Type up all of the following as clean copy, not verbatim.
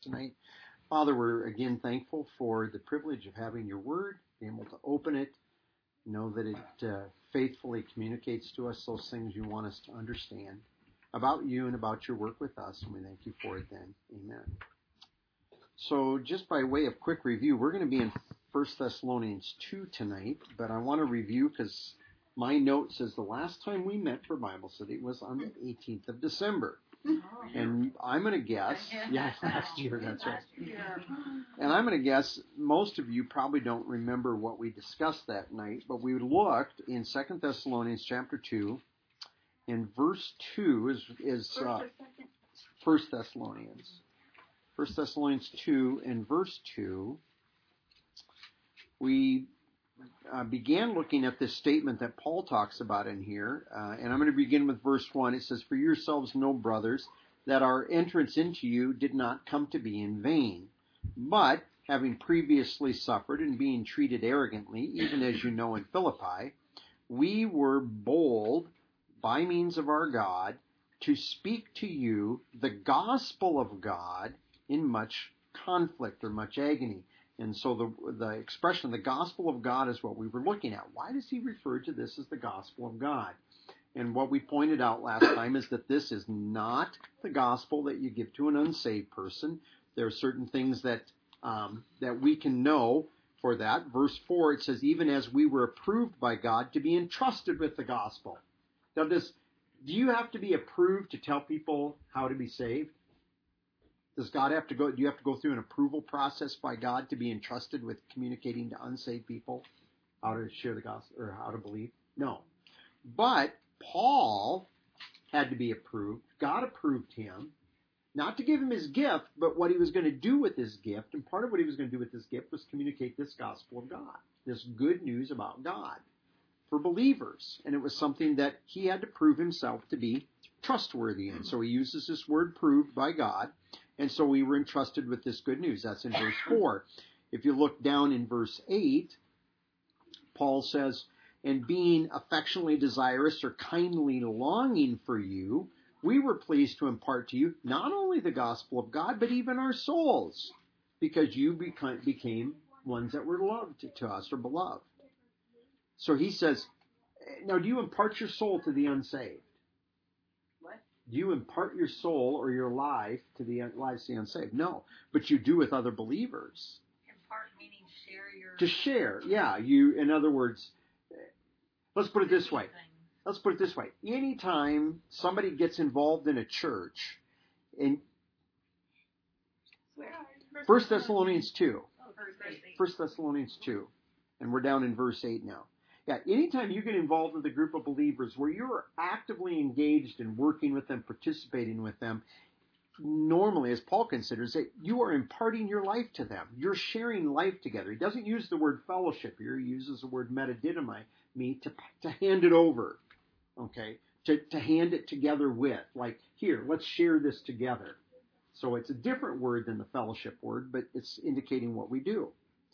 tonight. Father, we're again thankful for the privilege of having your word, being able to open it, know that it faithfully communicates to us those things you want us to understand about you and about your work with us, and we thank you for it then. Amen. So just by way of quick review, we're going to be in 1 Thessalonians 2 tonight, but I want to review because my note says the last time we met for Bible study was on the 18th of December. And I'm going to guess, last year, that's right. And I'm going to guess most of you probably don't remember what we discussed that night, but we looked in 2 Thessalonians chapter 2, and verse 2 is 1 Thessalonians. 1 Thessalonians 2 and verse 2, we began looking at this statement that Paul talks about in here, and I'm going to begin with verse 1. It says, "For yourselves know, brothers, that our entrance into you did not come to be in vain, but having previously suffered and being treated arrogantly, even as you know in Philippi, we were bold by means of our God to speak to you the gospel of God in much conflict or much agony." And so the expression, the gospel of God, is what we were looking at. Why does he refer to this as the gospel of God? And what we pointed out last time is that this is not the gospel that you give to an unsaved person. There are certain things that we can know for that. Verse 4, it says, "Even as we were approved by God to be entrusted with the gospel." Now, do you have to be approved to tell people how to be saved? Does God have to go? Do you have to go through an approval process by God to be entrusted with communicating to unsaved people how to share the gospel or how to believe? No. But Paul had to be approved. God approved him, not to give him his gift, but what he was going to do with his gift. And part of what he was going to do with his gift was communicate this gospel of God, this good news about God for believers. And it was something that he had to prove himself to be trustworthy in. So he uses this word, proved by God. And so we were entrusted with this good news. That's in verse 4. If you look down in verse 8, Paul says, "And being affectionately desirous or kindly longing for you, we were pleased to impart to you not only the gospel of God, but even our souls, because you became ones that were loved to us or beloved." So he says, now do you impart your soul to the unsaved? Do you impart your soul or your life to the lives of the unsaved? No, but you do with other believers. Impart meaning share your... To share, yeah. You, in other words, let's put it this way. Anytime somebody gets involved in a church, in 1 Thessalonians 2, 1 Thessalonians 2, and we're down in verse 8 now. Yeah, anytime you get involved with a group of believers where you're actively engaged in working with them, participating with them, normally, as Paul considers it, you are imparting your life to them. You're sharing life together. He doesn't use the word fellowship here. He uses the word metadidomai, to hand it over, okay, to hand it together with. Like, here, let's share this together. So it's a different word than the fellowship word, but it's indicating what we do.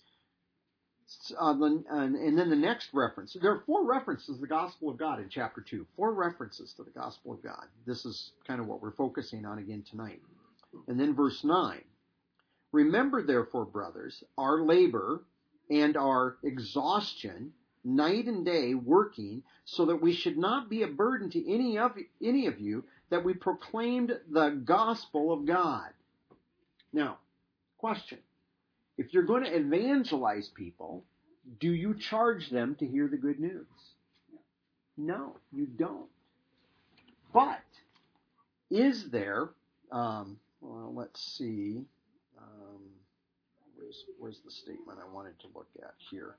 And then the next reference. There are 4 references to the gospel of God in chapter 2. 4 references to the gospel of God. This is kind of what we're focusing on again tonight. And then verse 9. "Remember, therefore, brothers, our labor and our exhaustion, night and day working, so that we should not be a burden to any of you, that we proclaimed the gospel of God." Now, question. If you're going to evangelize people, do you charge them to hear the good news? No, you don't. But is there, let's see, where's the statement I wanted to look at here?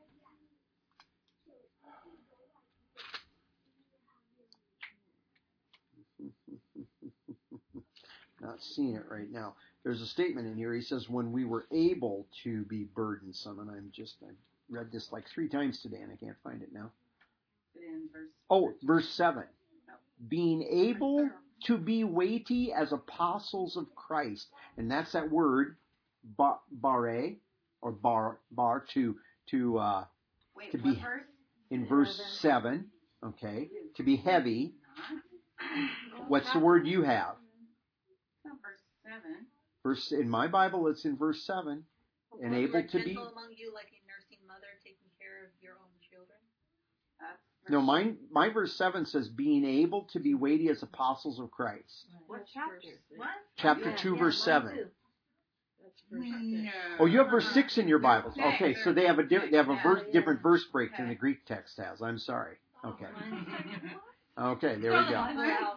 Not seeing it right now. There's a statement in here. He says, when we were able to be burdensome, and I read this like 3 times today, and I can't find it now. Verse 7. No. Being able to be weighty as apostles of Christ. And that's that word, bare, or bar, to Wait, to what be, verse? in verse 7, okay, to be heavy. What's the word you have? It's not verse 7. In my Bible, it's in verse 7. And able to be. Gentle among you, like a nursing mother taking care of your own children. No, my verse 7 says, being able to be weighty as apostles of Christ. What chapter? What? Chapter 2, verse 7. That's verse 6. Oh, you have verse 6 in your Bibles. Okay, so they have a different verse break than the Greek text has. I'm sorry. Okay. Okay, there we go.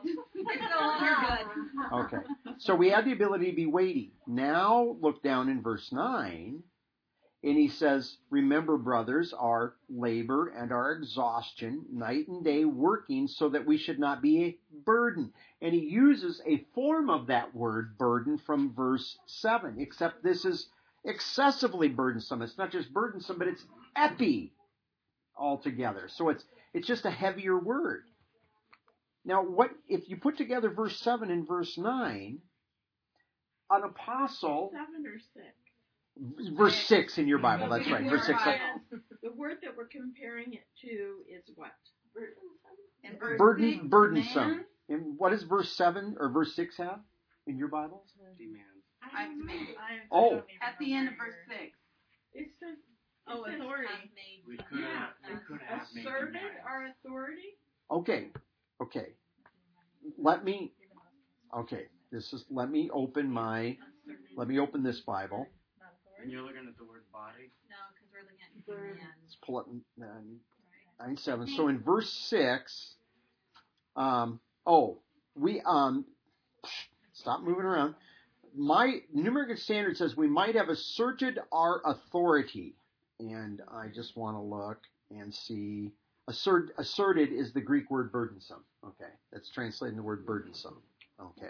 Okay, so we have the ability to be weighty. Now look down in verse 9, and he says, remember, brothers, our labor and our exhaustion, night and day working, so that we should not be a burden. And he uses a form of that word, burden, from verse 7, except this is excessively burdensome. It's not just burdensome, but it's epi altogether. So it's just a heavier word. Now, what if you put together verse 7 and verse 9, an apostle... 7 or 6? Verse 6 in your Bible, that's right. Verse 6. The word that we're comparing it to is what? Burdensome. And what does verse 7 or verse 6 have in your Bibles? Demand. Oh. At the end of verse 6. It says, authority. We could have Asserted our authority? Okay. Let me open this Bible. And you're looking at the word body? No, because we're looking at commands. Let's pull up 9:7. So in verse 6, stop moving around. My New American Standard says we might have asserted our authority. And I just want to look and see. Asserted is the Greek word burdensome. Okay. That's translating the word burdensome. Okay.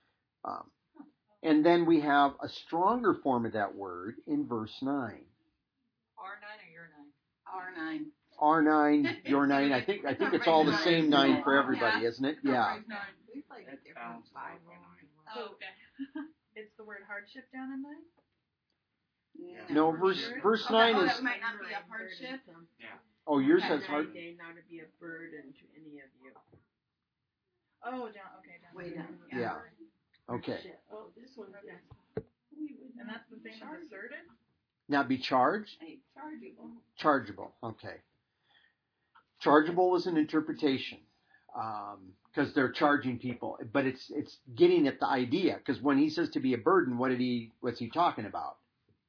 And then we have a stronger form of that word in verse 9. R9 or your 9? R9. R9, your 9. I think it's all the same 9 for everybody, isn't it? Yeah. We play different Bible. Oh, okay. It's the word hardship down in 9? No, verse 9 is... that might not be a hardship. Yeah. Oh, yours says hard. Day not to be a burden to any of you. Oh, down. Okay, down. Way down. Yeah. Okay. Oh, this one. And that's the same as asserted? Now be charged? Hey, chargeable. Chargeable. Okay. Chargeable is an interpretation because they're charging people, but it's getting at the idea. Because when he says to be a burden, what's he talking about?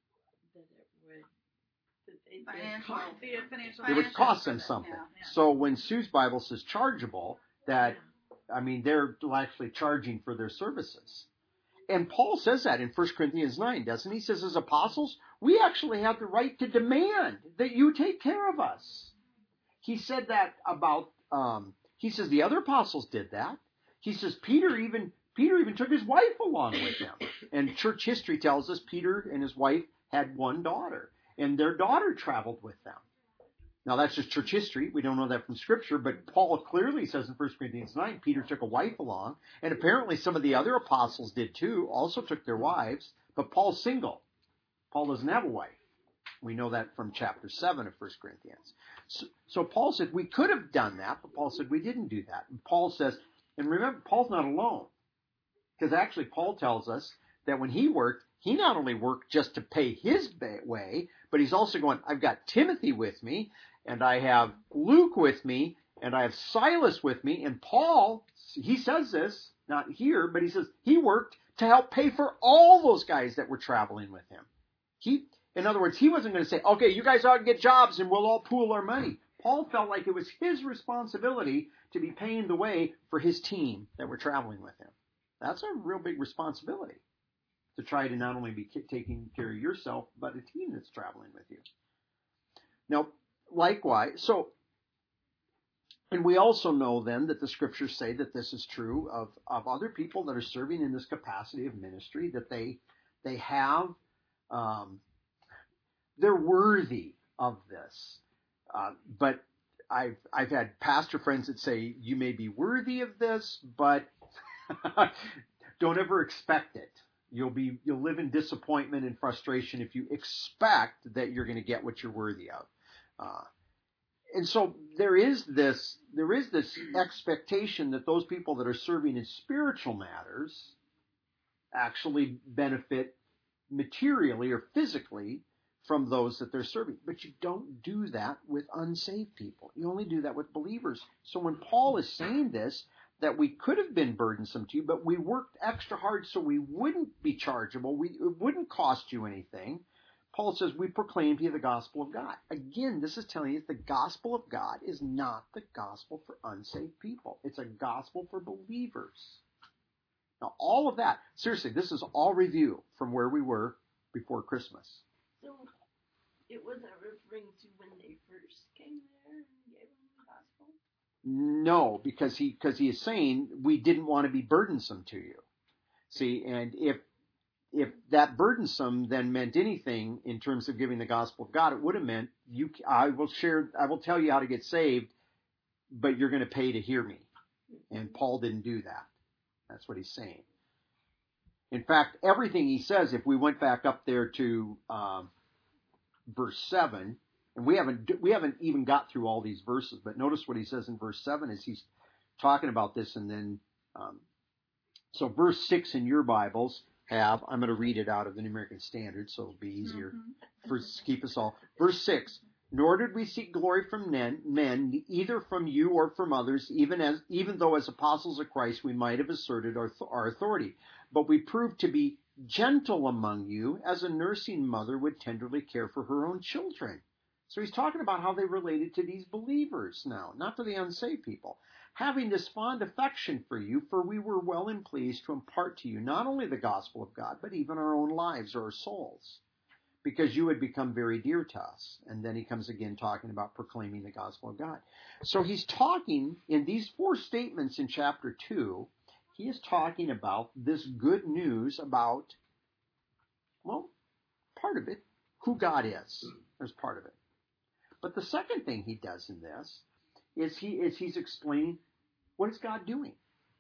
It would cost them something. Yeah. So when Sue's Bible says chargeable, they're actually charging for their services. And Paul says that in 1 Corinthians 9, doesn't he? He says, as apostles, we actually have the right to demand that you take care of us. He said that about, he says the other apostles did that. He says Peter even took his wife along with him. And church history tells us Peter and his wife had one daughter. And their daughter traveled with them. Now, that's just church history. We don't know that from Scripture, but Paul clearly says in 1 Corinthians 9, Peter took a wife along, and apparently some of the other apostles did too, also took their wives, but Paul's single. Paul doesn't have a wife. We know that from chapter 7 of 1 Corinthians. So Paul said we could have done that, but Paul said we didn't do that. And Paul says, and remember, Paul's not alone, because actually Paul tells us that when he worked, he not only worked just to pay his way, but he's also going, I've got Timothy with me, and I have Luke with me, and I have Silas with me. And Paul, he says this, not here, but he says he worked to help pay for all those guys that were traveling with him. In other words, he wasn't going to say, okay, you guys ought to get jobs and we'll all pool our money. Paul felt like it was his responsibility to be paying the way for his team that were traveling with him. That's a real big responsibility, to try to not only be taking care of yourself, but a team that's traveling with you. Now, likewise, and we also know then that the Scriptures say that this is true of other people that are serving in this capacity of ministry, that they have, they're worthy of this. But I've had pastor friends that say, you may be worthy of this, but don't ever expect it. You'll live in disappointment and frustration if you expect that you're going to get what you're worthy of. And so there is this expectation that those people that are serving in spiritual matters actually benefit materially or physically from those that they're serving. But you don't do that with unsaved people. You only do that with believers. So when Paul is saying this, that we could have been burdensome to you, but we worked extra hard so we wouldn't be chargeable, it wouldn't cost you anything. Paul says, we proclaim to you the gospel of God. Again, this is telling you the gospel of God is not the gospel for unsaved people. It's a gospel for believers. Now, all of that, seriously, this is all review from where we were before Christmas. So it wasn't referring to when they first came there and gave them the gospel? No, because he is saying we didn't want to be burdensome to you. See, and if that burdensome then meant anything in terms of giving the gospel of God, it would have meant I will tell you how to get saved, but you're going to pay to hear me. And Paul didn't do that. That's what he's saying. In fact, everything he says, if we went back up there to verse 7, and we haven't even got through all these verses, but notice what he says in verse 7 as he's talking about this, and then so verse 6 in your Bibles I'm going to read it out of the New American Standard, so it'll be easier for keep us all. Verse 6, nor did we seek glory from men, either from you or from others, even though as apostles of Christ we might have asserted our authority. But we proved to be gentle among you, as a nursing mother would tenderly care for her own children. So he's talking about how they related to these believers now, not to the unsaved people. Having this fond affection for you, for we were well and pleased to impart to you not only the gospel of God, but even our own lives or our souls, because you had become very dear to us. And then he comes again talking about proclaiming the gospel of God. So he's talking in these 4 statements in chapter 2, he is talking about this good news about, well, part of it, who God is. There's part of it. But the second thing he does in this is he's explaining, what is God doing?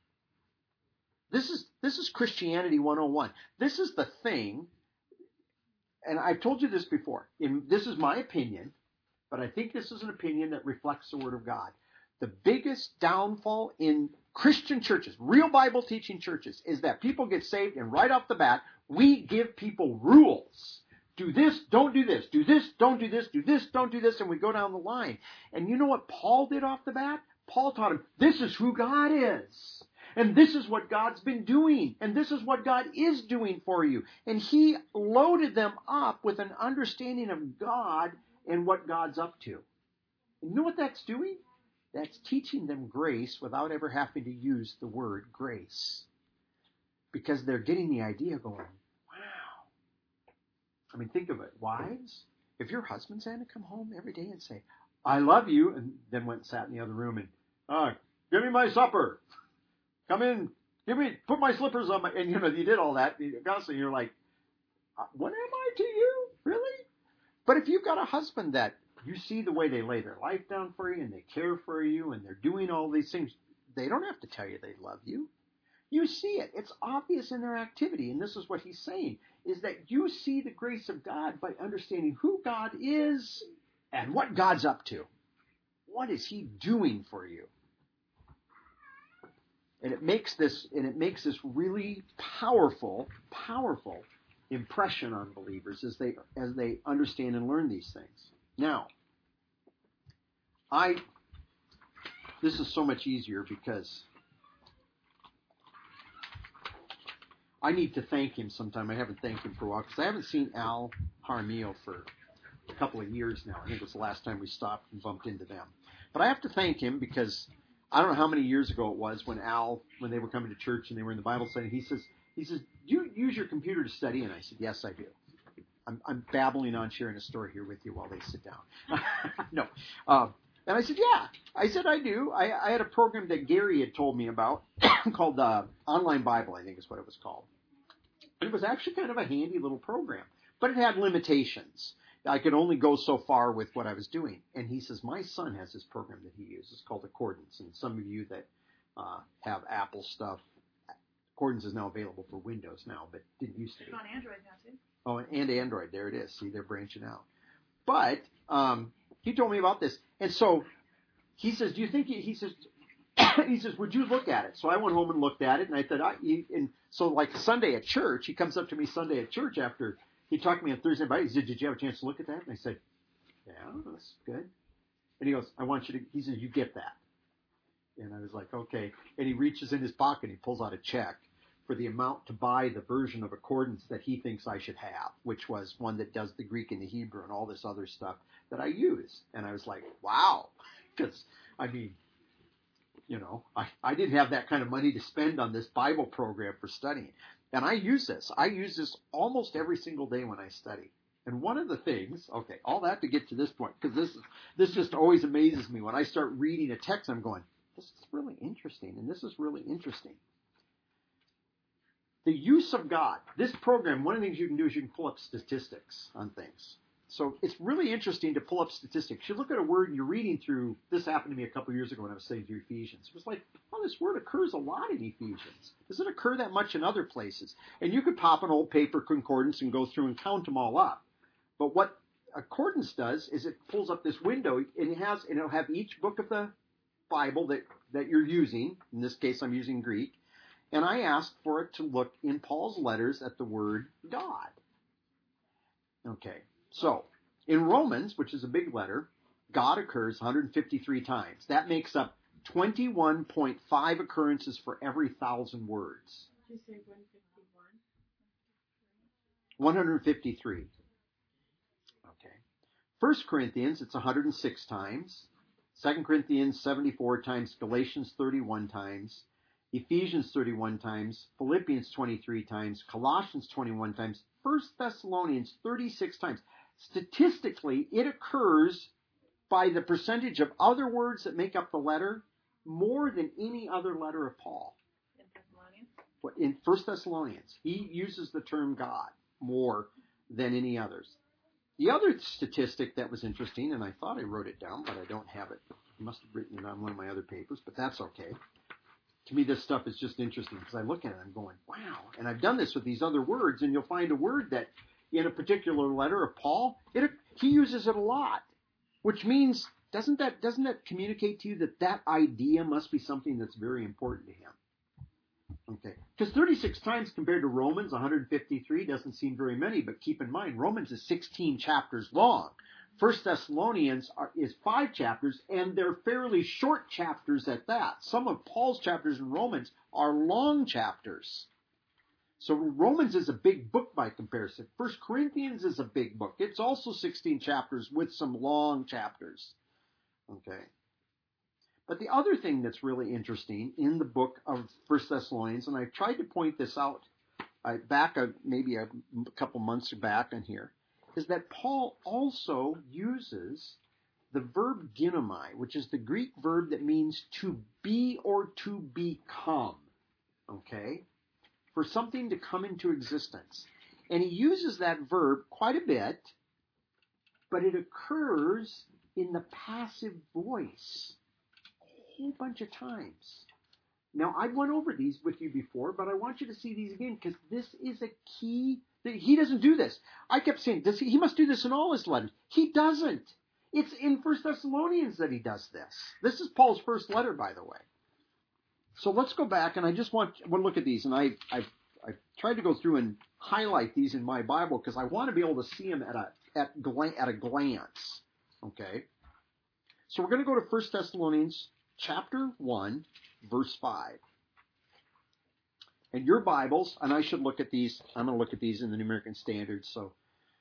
This is Christianity 101. This is the thing, and I've told you this before, this is my opinion, but I think this is an opinion that reflects the Word of God. The biggest downfall in Christian churches, real Bible teaching churches, is that people get saved and right off the bat, we give people rules. Do this, don't do this. Do this, don't do this. Do this, don't do this. And we go down the line. And you know what Paul did off the bat? Paul taught him, this is who God is. And this is what God's been doing. And this is what God is doing for you. And he loaded them up with an understanding of God and what God's up to. And you know what that's doing? That's teaching them grace without ever having to use the word grace. Because they're getting the idea going, I mean, think of it. Wives, if your husband's had to come home every day and say, I love you, and then went and sat in the other room and, give me my supper. Come in, put my slippers on and you did all that. Constantly, you're like, what am I to you? Really? But if you've got a husband that you see the way they lay their life down for you and they care for you and they're doing all these things, they don't have to tell you they love you. You see it. It's obvious in their activity. And this is what he's saying, is that you see the grace of God by understanding who God is and what God's up to. What is he doing for you? And it makes this really powerful impression on believers as they understand and learn these things. Now, this is so much easier because I need to thank him sometime. I haven't thanked him for a while because I haven't seen Al Jaramillo for a couple of years now. I think it was the last time we stopped and bumped into them. But I have to thank him because I don't know how many years ago it was when they were coming to church and they were in the Bible study. He says, do you use your computer to study? And I said, yes, I do. I'm babbling on, sharing a story here with you while they sit down. No. And I said, yeah. I said, I do. I had a program that Gary had told me about called Online Bible, I think is what it was called. It was actually kind of a handy little program, but it had limitations. I could only go so far with what I was doing. And he says, my son has this program that he uses called Accordance. And some of you that have Apple stuff, Accordance is now available for Windows now, but didn't used to be. It's on Android now, too. Oh, and Android. There it is. See, they're branching out. But he told me about this. And so he says, he says, would you look at it? So I went home and looked at it, and I thought, and so like Sunday at church, he comes up to me Sunday at church after he talked to me on Thursday night. He said, did you have a chance to look at that? And I said, yeah, that's good. And he goes, he says, you get that. And I was like, okay. And he reaches in his pocket, and he pulls out a check for the amount to buy the version of Accordance that he thinks I should have, which was one that does the Greek and the Hebrew and all this other stuff that I use. And I was like, wow. Because, I mean, I didn't have that kind of money to spend on this Bible program for studying. And I use this. I use this almost every single day when I study. And one of the things, okay, all that to get to this point, because this just always amazes me. When I start reading a text, I'm going, this is really interesting, and this is really interesting. The use of God. This program, one of the things you can do is you can pull up statistics on things. So it's really interesting to pull up statistics. You look at a word and you're reading through, this happened to me a couple of years ago when I was studying through Ephesians. It was like, oh, this word occurs a lot in Ephesians. Does it occur that much in other places? And you could pop an old paper concordance and go through and count them all up. But what Accordance does is it pulls up this window, and it'll have each book of the Bible that you're using. In this case, I'm using Greek. And I asked for it to look in Paul's letters at the word God. Okay. So, in Romans, which is a big letter, God occurs 153 times. That makes up 21.5 occurrences for every 1,000 words. Did you say 151? 153. Okay. 1 Corinthians, it's 106 times. 2 Corinthians, 74 times. Galatians, 31 times. Ephesians, 31 times. Philippians, 23 times. Colossians, 21 times. 1 Thessalonians, 36 times. Statistically, it occurs by the percentage of other words that make up the letter more than any other letter of Paul. In Thessalonians? In 1 Thessalonians, he uses the term God more than any others. The other statistic that was interesting, and I thought I wrote it down, but I don't have it. I must have written it on one of my other papers, but that's okay. To me, this stuff is just interesting because I look at it and I'm going, wow. And I've done this with these other words, and you'll find a word that in a particular letter of Paul, he uses it a lot, which means, doesn't that communicate to you that idea must be something that's very important to him? Okay. Because 36 times compared to Romans, 153 doesn't seem very many, but keep in mind, Romans is 16 chapters long. 1 Thessalonians is 5 chapters, and they're fairly short chapters at that. Some of Paul's chapters in Romans are long chapters. So Romans is a big book by comparison. 1 Corinthians is a big book. It's also 16 chapters with some long chapters. Okay. But the other thing that's really interesting in the book of 1 Thessalonians, and I tried to point this out maybe a couple months back on here, is that Paul also uses the verb ginomai, which is the Greek verb that means to be or to become. Okay? For something to come into existence. And he uses that verb quite a bit, but it occurs in the passive voice a whole bunch of times. Now, I went over these with you before, but I want you to see these again because this is a key. He doesn't do this. I kept saying, he must do this in all his letters. He doesn't. It's in 1 Thessalonians that he does this. This is Paul's first letter, by the way. So let's go back, and I just want to look at these, and I've tried to go through and highlight these in my Bible because I want to be able to see them at a glance. Okay? So we're going to go to 1 Thessalonians chapter 1, verse 5. And your Bibles, and I should look at these, I'm going to look at these in the New American Standard, so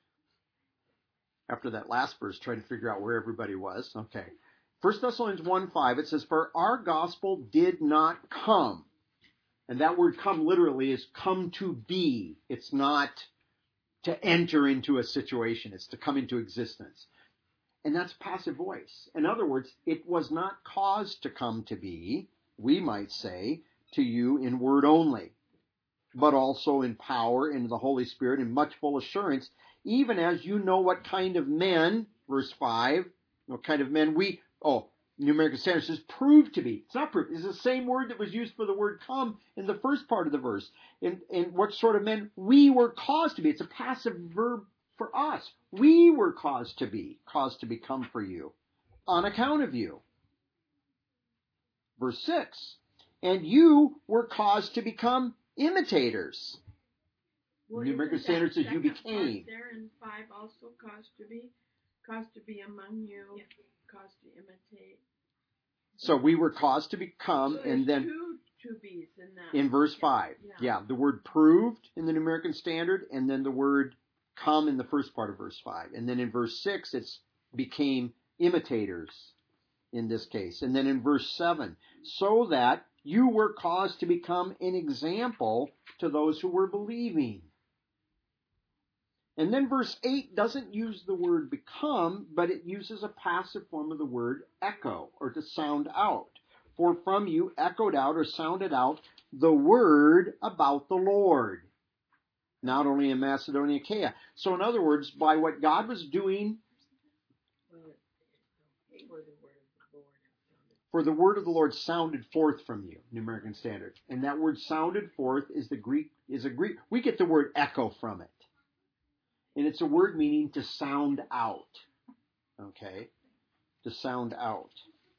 after that last verse, try to figure out where everybody was. Okay. 1 Thessalonians 1:5, it says, for our gospel did not come. And that word come literally is come to be. It's not to enter into a situation. It's to come into existence. And that's passive voice. In other words, it was not caused to come to be, we might say, to you in word only, but also in power, in the Holy Spirit, in much full assurance, even as you know what kind of men, verse 5, what kind of men New American Standard says proved to be. It's not proved. It's the same word that was used for the word come in the first part of the verse. And what sort of men we were caused to be. It's a passive verb for us. We were caused to become for you, on account of you. Verse 6. And you were caused to become imitators. Well, New American isn't Standard that says you second part became. there in 5 also caused to be among you, caused to imitate. So we were caused to become, So and then two to be's in that. in verse 5. Yeah, the word proved in the New American Standard, and then the word come in the first part of verse 5. And then in verse 6, it's became imitators in this case. And then in verse 7, so that you were caused to become an example to those who were believing. And then verse 8 doesn't use the word become, but it uses a passive form of the word echo, or to sound out. For from you echoed out or sounded out the word about the Lord, not only in Macedonia and Achaia. So in other words, by what God was doing, for the word of the Lord sounded forth from you, New American Standard. And that word sounded forth is a Greek, we get the word echo from it. And it's a word meaning to sound out. Okay? To sound out.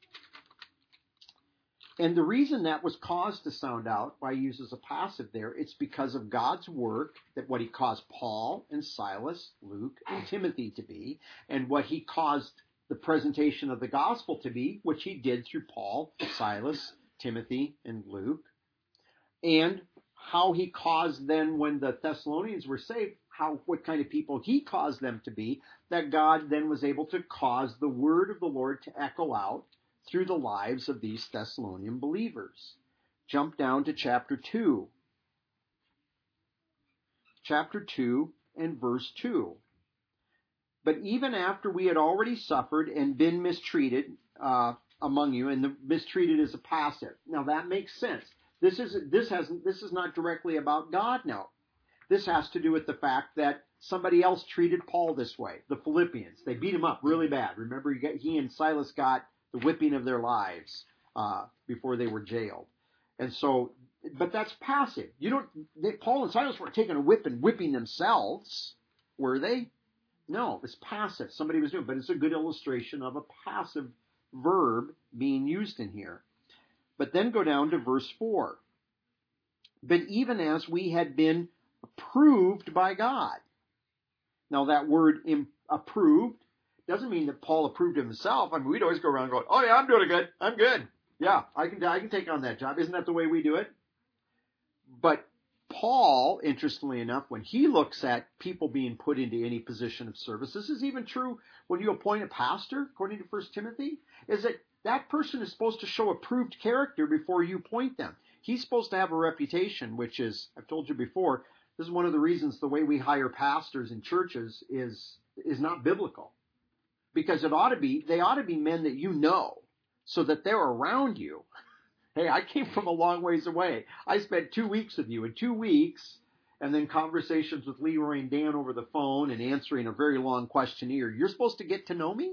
And the reason that was caused to sound out, why he uses a passive there, it's because of God's work, that what he caused Paul and Silas, Luke, and Timothy to be, and what he caused the presentation of the gospel to be, which he did through Paul, Silas, Timothy, and Luke, and how he caused then, when the Thessalonians were saved, what kind of people he caused them to be, that God then was able to cause the word of the Lord to echo out through the lives of these Thessalonian believers. Jump down to chapter 2. Chapter 2 and verse 2. But even after we had already suffered and been mistreated among you, and the mistreated is a passive. Now that makes sense. This is not directly about God now. This has to do with the fact that somebody else treated Paul this way. The Philippians, they beat him up really bad. Remember, he and Silas got the whipping of their lives before they were jailed. And so, but that's passive. Paul and Silas weren't taking a whip and whipping themselves, were they? No, it's passive. Somebody was doing it, but it's a good illustration of a passive verb being used in here. But then go down to verse 4. But even as we had been approved by God. Now that word approved doesn't mean that Paul approved of himself. I mean, we'd always go around going, oh yeah, I'm doing good. I'm good. Yeah, I can take on that job. Isn't that the way we do it? But Paul, interestingly enough, when he looks at people being put into any position of service, this is even true when you appoint a pastor, according to 1 Timothy, is that person is supposed to show approved character before you appoint them. He's supposed to have a reputation, which is, I've told you before, this is one of the reasons the way we hire pastors in churches is not biblical. Because they ought to be men that you know, so that they're around you. Hey, I came from a long ways away. I spent 2 weeks with you. In 2 weeks, and then conversations with Leroy and Dan over the phone and answering a very long questionnaire. You're supposed to get to know me?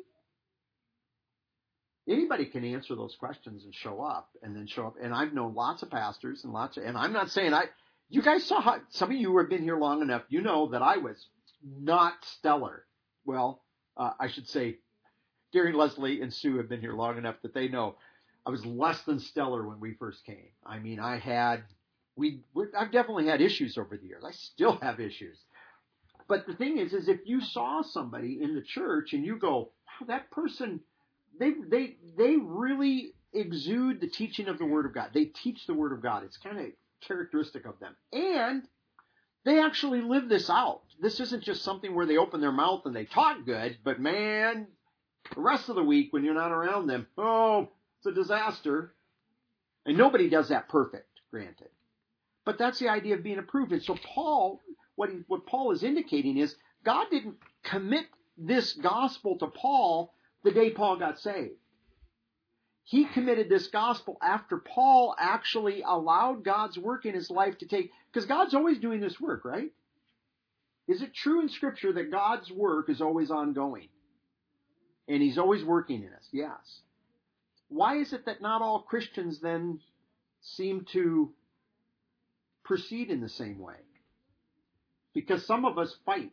Anybody can answer those questions and show up. And I've known lots of pastors and I'm not saying you guys saw how, some of you who have been here long enough, you know that I was not stellar. Well, I should say Gary, Leslie, and Sue have been here long enough that they know I was less than stellar when we first came. I mean, I've definitely had issues over the years. I still have issues. But the thing is if you saw somebody in the church and you go, wow, that person, they really exude the teaching of the Word of God. They teach the Word of God. It's kind of characteristic of them. And they actually live this out. This isn't just something where they open their mouth and they talk good, but man, the rest of the week when you're not around them, oh, it's a disaster. And nobody does that perfect, granted. But that's the idea of being approved. And so Paul, what Paul is indicating is God didn't commit this gospel to Paul the day Paul got saved. He committed this gospel after Paul actually allowed God's work in his life to take, because God's always doing this work, right? Is it true in Scripture that God's work is always ongoing? And He's always working in us? Yes. Why is it that not all Christians then seem to proceed in the same way? Because some of us fight.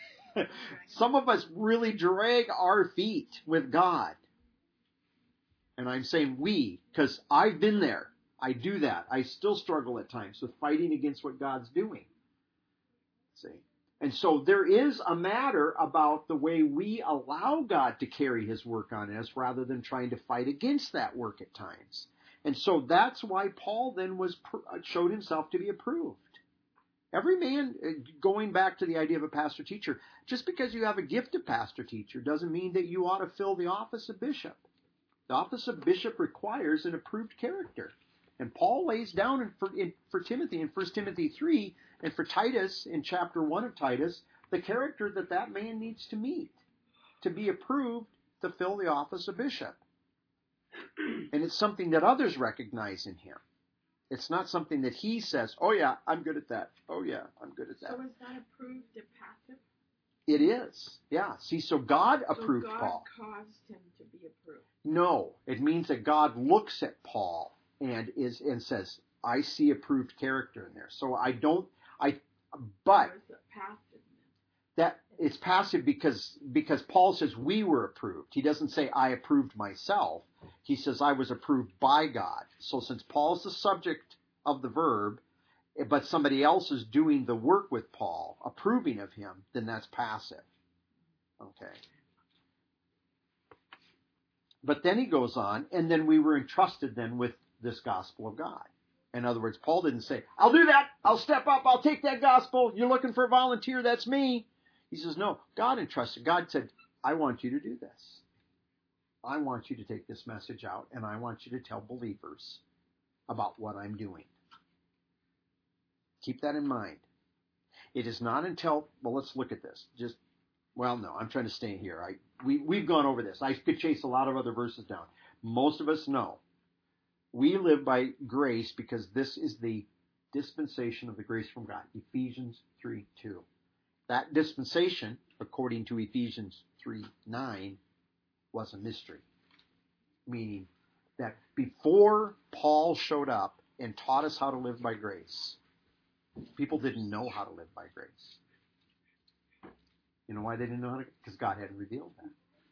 Some of us really drag our feet with God. And I'm saying we, because I've been there. I do that. I still struggle at times with fighting against what God's doing. See? And so there is a matter about the way we allow God to carry his work on us rather than trying to fight against that work at times. And so that's why Paul then showed himself to be approved. Every man, going back to the idea of a pastor-teacher, just because you have a gift of pastor-teacher doesn't mean that you ought to fill the office of bishop. The office of bishop requires an approved character. And Paul lays down for Timothy in 1 Timothy 3 and for Titus in chapter 1 of Titus the character that man needs to meet to be approved to fill the office of bishop. And it's something that others recognize in him. It's not something that he says, oh yeah, I'm good at that. Oh yeah, I'm good at that. So is that approved a passive? It is. Yeah. See, so God approved Paul. God caused him to be approved. No, it means that God looks at Paul and says, I see approved character in there. So but Or is it passive? that it's passive because Paul says we were approved. He doesn't say I approved myself. He says I was approved by God. So since Paul's the subject of the verb, but somebody else is doing the work with Paul, approving of him, then that's passive. Okay. But then he goes on, and then we were entrusted then with this gospel of God. In other words, Paul didn't say, I'll do that, I'll step up, I'll take that gospel, you're looking for a volunteer, that's me. He says, no, God entrusted. God said, I want you to do this. I want you to take this message out, and I want you to tell believers about what I'm doing. Keep that in mind. It is not until, well, let's look at this. I'm trying to stay here. We've gone over this. I could chase a lot of other verses down. Most of us know. We live by grace because this is the dispensation of the grace from God. Ephesians 3:2. That dispensation, according to Ephesians 3:9, was a mystery. Meaning that before Paul showed up and taught us how to live by grace, people didn't know how to live by grace. You know why they didn't know how to? Because God hadn't revealed that.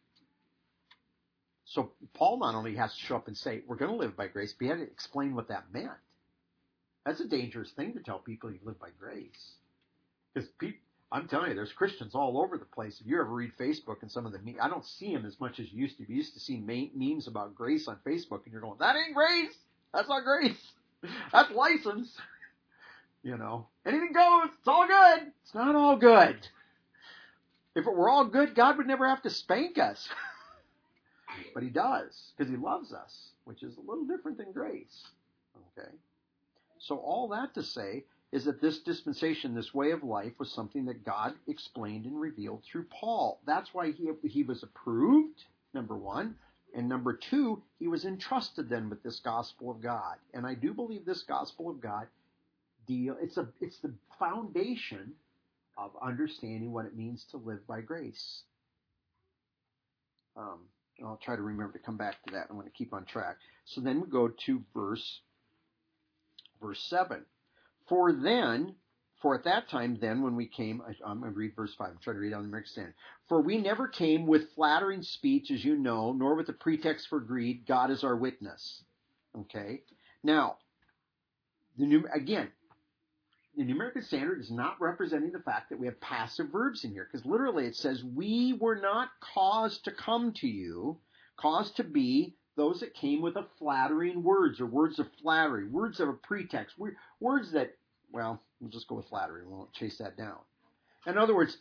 So Paul not only has to show up and say, we're going to live by grace, but he had to explain what that meant. That's a dangerous thing to tell people you live by grace. Because I'm telling you, there's Christians all over the place. If you ever read Facebook and some of the memes, I don't see them as much as you used to. You used to see memes about grace on Facebook, and you're going, that ain't grace. That's not grace. That's license. You know, anything goes. It's all good. It's not all good. If it were all good, God would never have to spank us. But he does, because he loves us, which is a little different than grace. Okay? So all that to say is that this dispensation, this way of life, was something that God explained and revealed through Paul. That's why he was approved, number one. And number two, he was entrusted then with this gospel of God. And I do believe this gospel of God, it's the foundation of understanding what it means to live by grace. I'll try to remember to come back to that. I'm going to keep on track. So then we go to verse 7. For at that time then when we came, I'm going to read verse 5. I'm trying to read on the American Standard. For we never came with flattering speech, as you know, nor with the pretext for greed. God is our witness. Okay? Now, the New American Standard is not representing the fact that we have passive verbs in here, because literally it says, we were not caused to come to you, caused to be those that came with a flattering words, or words of flattery, words of a pretext, words that, well, we'll just go with flattery. We won't chase that down. In other words,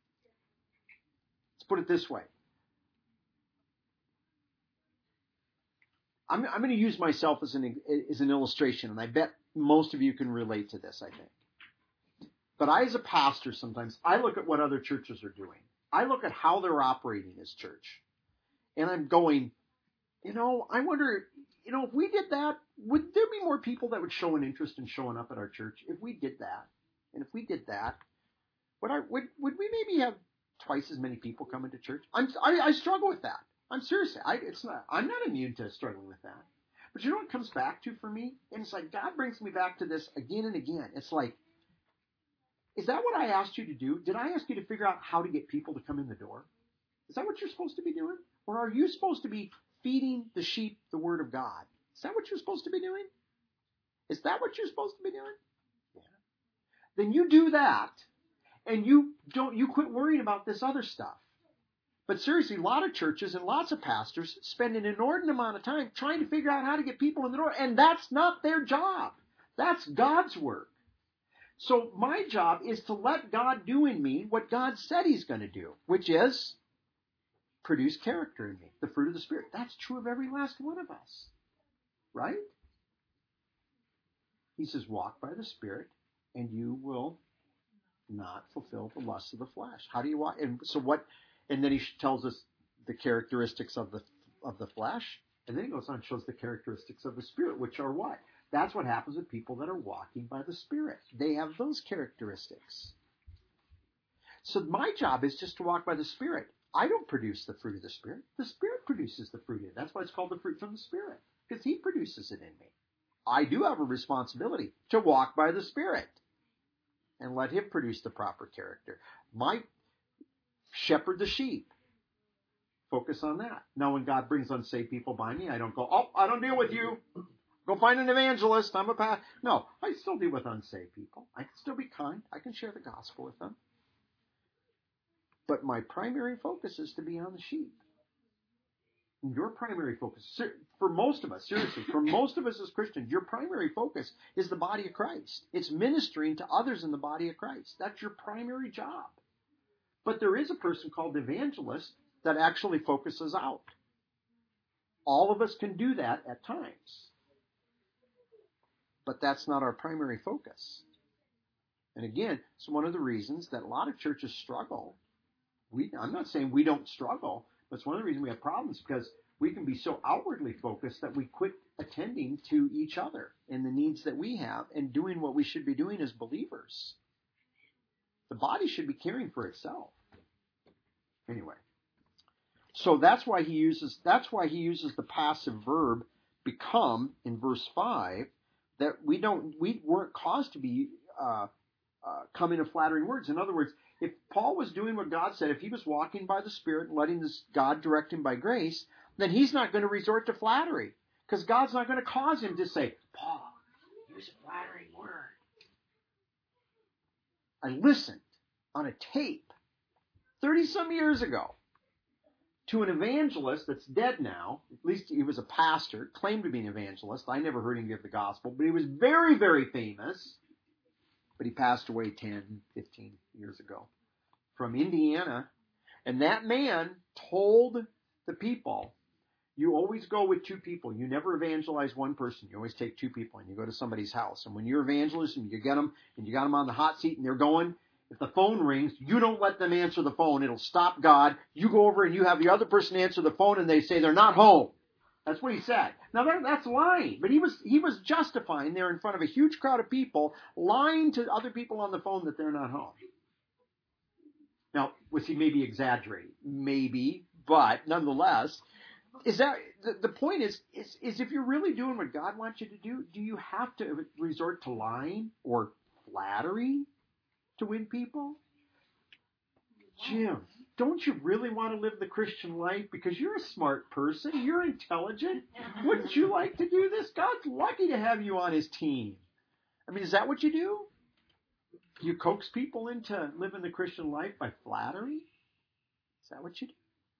let's put it this way. I'm going to use myself as an illustration, and I bet most of you can relate to this, I think. But I, as a pastor, sometimes I look at what other churches are doing. I look at how they're operating as church. And I'm going, I wonder, if we did that, would there be more people that would show an interest in showing up at our church if we did that? And if we did that, would we maybe have twice as many people coming to church? I struggle with that. I'm serious. I'm not immune to struggling with that. But you know what it comes back to for me? And it's like God brings me back to this again and again. It's like, is that what I asked you to do? Did I ask you to figure out how to get people to come in the door? Is that what you're supposed to be doing? Or are you supposed to be feeding the sheep the Word of God. Is that what you're supposed to be doing? Is that what you're supposed to be doing? Yeah. Then you do that, and you quit worrying about this other stuff. But seriously, a lot of churches and lots of pastors spend an inordinate amount of time trying to figure out how to get people in the door, and that's not their job. That's God's work. So my job is to let God do in me what God said He's going to do, which is produce character in me, the fruit of the Spirit. That's true of every last one of us, right? He says, walk by the Spirit, and you will not fulfill the lusts of the flesh. How do you walk? And so what? And then he tells us the characteristics of the flesh, and then he goes on and shows the characteristics of the Spirit, which are what? That's what happens with people that are walking by the Spirit. They have those characteristics. So my job is just to walk by the Spirit. I don't produce the fruit of the Spirit. The Spirit produces the fruit of it. That's why it's called the fruit from the Spirit, because He produces it in me. I do have a responsibility to walk by the Spirit and let Him produce the proper character. My shepherd the sheep. Focus on that. Now, when God brings unsaved people by me, I don't go, oh, I don't deal with you. Go find an evangelist. I'm a pastor. No, I still deal with unsaved people. I can still be kind. I can share the gospel with them. But my primary focus is to be on the sheep. Your primary focus, for most of us, seriously, for most of us as Christians, your primary focus is the body of Christ. It's ministering to others in the body of Christ. That's your primary job. But there is a person called the evangelist that actually focuses out. All of us can do that at times. But that's not our primary focus. And again, it's one of the reasons that a lot of churches struggle. I'm not saying we don't struggle, but it's one of the reasons we have problems, because we can be so outwardly focused that we quit attending to each other and the needs that we have and doing what we should be doing as believers. The body should be caring for itself. Anyway, so that's why he uses the passive verb become in verse 5, that we weren't caused to be come into flattering words. In other words, if Paul was doing what God said, if he was walking by the Spirit and letting this God direct him by grace, then he's not going to resort to flattery, because God's not going to cause him to say, Paul, use a flattering word. I listened on a tape 30-some years ago to an evangelist that's dead now. At least he was a pastor, claimed to be an evangelist. I never heard him give the gospel, but he was very, very famous. But he passed away 10, 15 years ago from Indiana. And that man told the people, you always go with two people. You never evangelize one person. You always take two people and you go to somebody's house. And when you're evangelizing, you get them and you got them on the hot seat and they're going. If the phone rings, you don't let them answer the phone. It'll stop God. You go over and you have the other person answer the phone and they say they're not home. That's what he said. Now that's lying, but he was justifying there in front of a huge crowd of people, lying to other people on the phone that they're not home. Now, was he maybe exaggerating? Maybe, but nonetheless, is that the point is if you're really doing what God wants you to do you have to resort to lying or flattery to win people? Jim, don't you really want to live the Christian life because you're a smart person, you're intelligent? Wouldn't you like to do this? God's lucky to have you on His team. I mean, is that what you do? You coax people into living the Christian life by flattery? Is that what you do?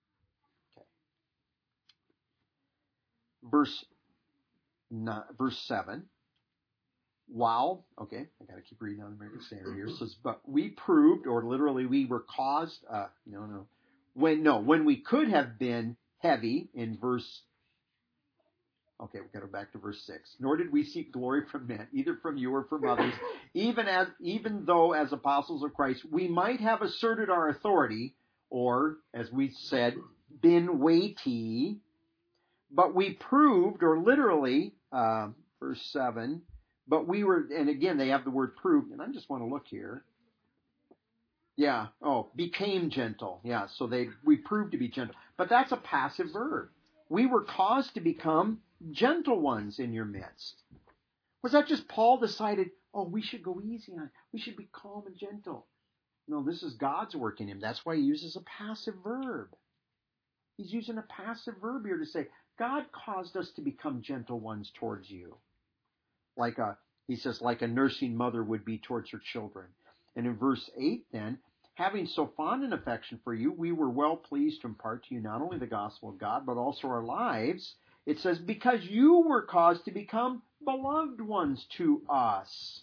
Okay. Verse 7. While, okay, I got to keep reading on the American Standard here. It says, but we proved, or literally we were caused, when we could have been heavy in verse, okay, we've got to go back to verse 6. Nor did we seek glory from men, either from you or from others, even though as apostles of Christ, we might have asserted our authority, or, as we said, been weighty, but we proved, or literally, verse 7, but we were, and again, they have the word proved, and I just want to look here. Yeah, became gentle. Yeah, so we proved to be gentle. But that's a passive verb. We were caused to become gentle ones in your midst. Was that just Paul decided, we should go easy on it. We should be calm and gentle. No, this is God's work in him. That's why he uses a passive verb. He's using a passive verb here to say, God caused us to become gentle ones towards you. He says, like a nursing mother would be towards her children. And in verse 8 then, having so fond an affection for you, we were well pleased to impart to you not only the gospel of God, but also our lives. It says, because you were caused to become beloved ones to us.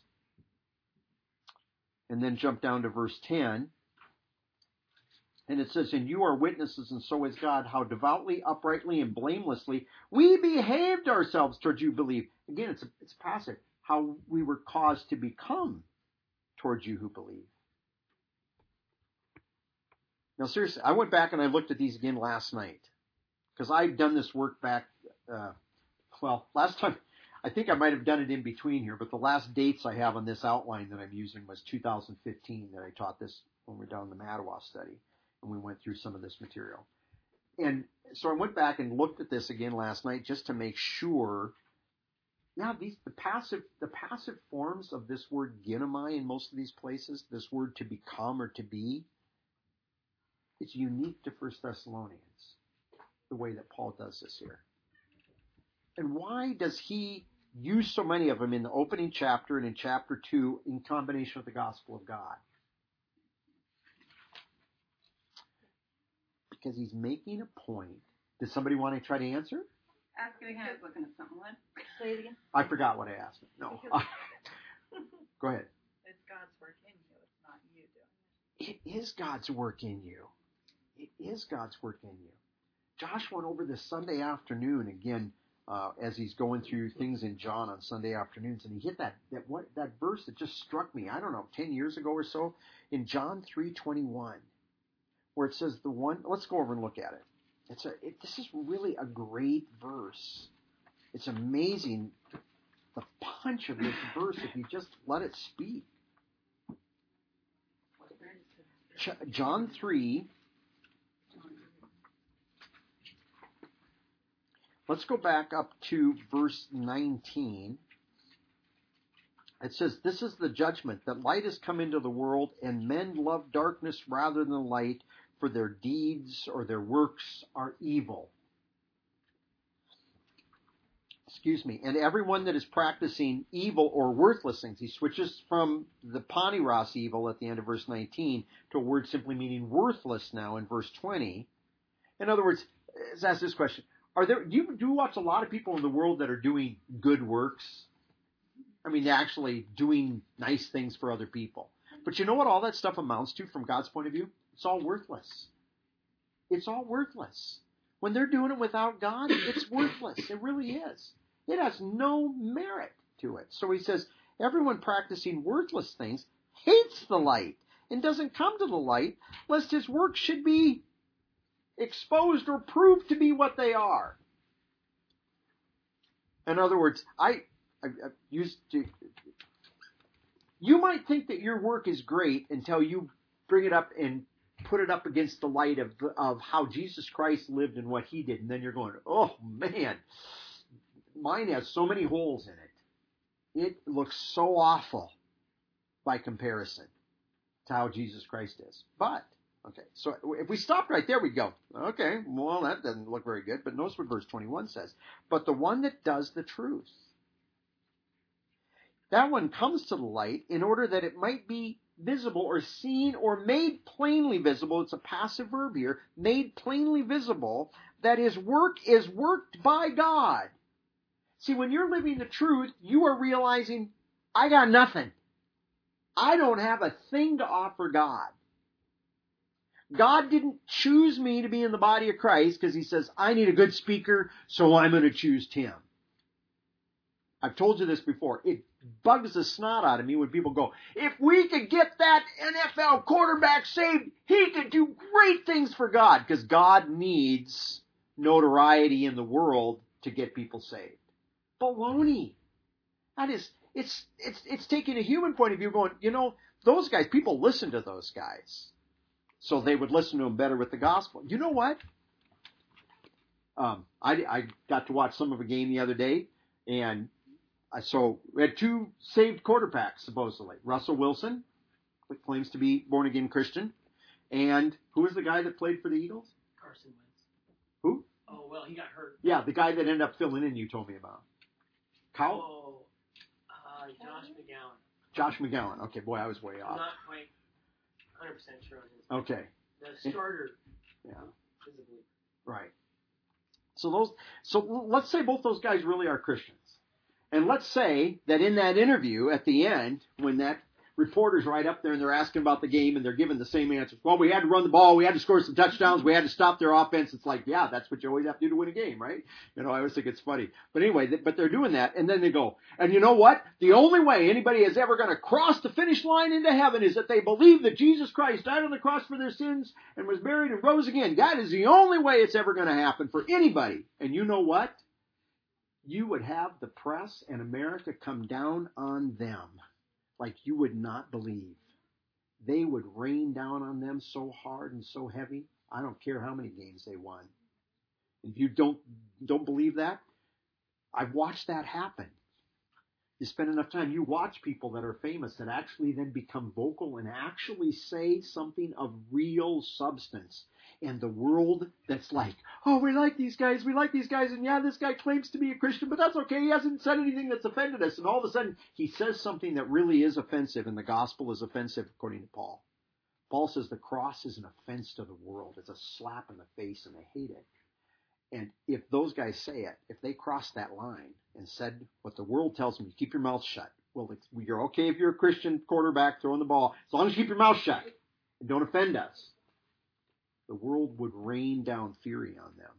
And then jump down to verse 10. And it says, and you are witnesses, and so is God, how devoutly, uprightly, and blamelessly we behaved ourselves towards you, believe. Again, it's passive. How we were caused to become towards you who believe. Now, seriously, I went back and I looked at these again last night. Because I've done this work back, last time, I think I might have done it in between here, but the last dates I have on this outline that I'm using was 2015 that I taught this when we were down in the Mattawa study. And we went through some of this material. And so I went back and looked at this again last night just to make sure. Now, the passive forms of this word ginomai in most of these places, this word to become or to be, it's unique to 1 Thessalonians, the way that Paul does this here. And why does he use so many of them in the opening chapter and in chapter 2 in combination with the gospel of God? Because he's making a point. Does somebody want to try to answer? Ask it again. I was looking at something. What? Say it again. I forgot what I asked. No. Go ahead. It's God's work in you. It's not you doing it. It is God's work in you. It is God's work in you. Josh went over this Sunday afternoon again as he's going through things in John on Sunday afternoons, and he hit that verse that just struck me. I don't know, 10 years ago or so, in John 3:21, where it says the one. Let's go over and look at it. This is really a great verse. It's amazing the punch of this verse if you just let it speak. John 3. Let's go back up to verse 19. It says, this is the judgment, that light has come into the world, and men love darkness rather than light, for their deeds or their works are evil. And everyone that is practicing evil or worthless things, he switches from the paniros evil at the end of verse 19 to a word simply meaning worthless now in verse 20. In other words, let's ask this question. Do you watch a lot of people in the world that are doing good works? I mean, they're actually doing nice things for other people. But you know what all that stuff amounts to from God's point of view? It's all worthless. It's all worthless. When they're doing it without God, it's worthless. It really is. It has no merit to it. So he says, everyone practicing worthless things hates the light and doesn't come to the light, lest his work should be exposed or proved to be what they are. In other words, you might think that your work is great until you bring it up and put it up against the light of how Jesus Christ lived and what he did. And then you're going, oh man, mine has so many holes in it. It looks so awful by comparison to how Jesus Christ is. But, okay, so if we stopped right there, we'd go, okay, well, that doesn't look very good. But notice what verse 21 says. But the one that does the truth, that one comes to the light in order that it might be visible or seen or made plainly visible. It's a passive verb here. Made plainly visible that his work is worked by God. See, when you're living the truth, you are realizing, I got nothing. I don't have a thing to offer God. God didn't choose me to be in the body of Christ because he says, I need a good speaker, so I'm going to choose Tim. I've told you this before. It bugs the snot out of me when people go, if we could get that NFL quarterback saved, he could do great things for God, because God needs notoriety in the world to get people saved. Baloney. That is, it's taking a human point of view going, those guys, people listen to those guys. So they would listen to them better with the gospel. You know what? I got to watch some of a game the other day, and so we had two saved quarterbacks, supposedly. Russell Wilson, who claims to be born-again Christian, and who was the guy that played for the Eagles? Carson Wentz. Who? Oh, well, he got hurt. Yeah, the guy that ended up filling in you told me about. Kyle? Oh, Josh McGowan. Josh McGowan. Okay, boy, I was way I'm off. not quite 100% sure on his. Okay. The starter Yeah. is a believer. Right. So let's say both those guys really are Christians. And let's say that in that interview at the end, when that reporter's right up there and they're asking about the game and they're giving the same answers. Well, we had to run the ball. We had to score some touchdowns. We had to stop their offense. It's like, yeah, that's what you always have to do to win a game, right? You know, I always think it's funny. But anyway, but they're doing that. And then they go, and you know what? The only way anybody is ever going to cross the finish line into heaven is that they believe that Jesus Christ died on the cross for their sins and was buried and rose again. That is the only way it's ever going to happen for anybody. And you know what? You would have the press and America come down on them like you would not believe. They would rain down on them so hard and so heavy. I don't care how many games they won. If you don't believe that, I've watched that happen. You spend enough time, you watch people that are famous that actually then become vocal and actually say something of real substance. And the world that's like, oh, we like these guys, and yeah, this guy claims to be a Christian, but that's okay, he hasn't said anything that's offended us. And all of a sudden, he says something that really is offensive, and the gospel is offensive, according to Paul. Paul says the cross is an offense to the world. It's a slap in the face, and they hate it. And if those guys say it, if they cross that line and said what the world tells them, you keep your mouth shut. Well, you're okay if you're a Christian quarterback throwing the ball, as long as you keep your mouth shut and don't offend us. The world would rain down fury on them.